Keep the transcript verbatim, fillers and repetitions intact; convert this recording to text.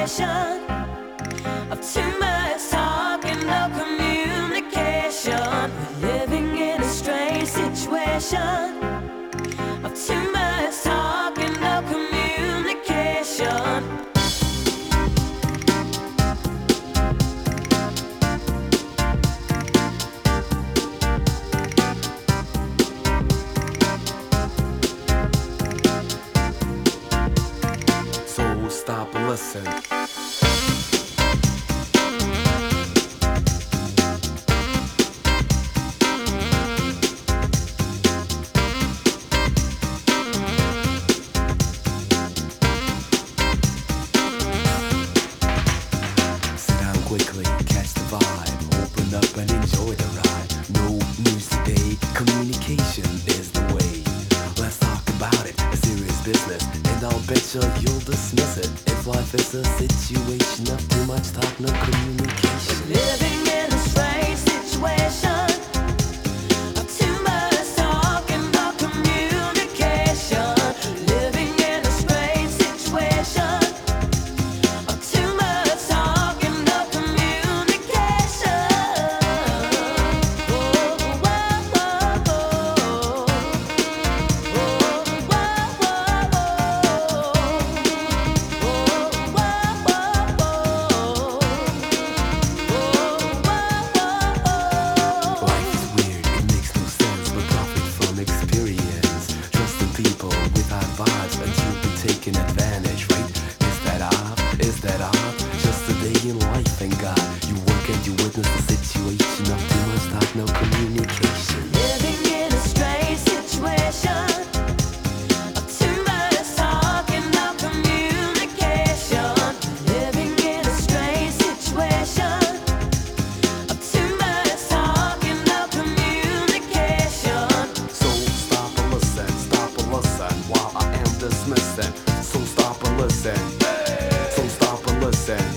situation of too much talk and no communication. We're living in a strange situation of too much talk and no communication. Stop and listen. Sit down quickly, catch the vibe, open up and enjoy the ride. No news today, communication is the way. Let's talk about it, a serious business, and I'll bet you you'll dismiss it if life is a situation of too much talk, no communication. Living in a strange situation of too much talk and no communication. Living in a strange situation of too much talk and no communication. Oh, whoa, whoa, whoa. Life is weird, it makes no sense, but profit from experience. Trusting people without vibes and you'll be taken advantage, right? Is that odd? Is that odd? Just a day in life, thank God. You work and you witness the situation of too much talk, no communication. Living in a strange situation of too much talk and no communication. Living in a strange situation of too much talk and no communication. So stop and listen, stop and listen while I am dismissing. So stop and listen, so stop and listen.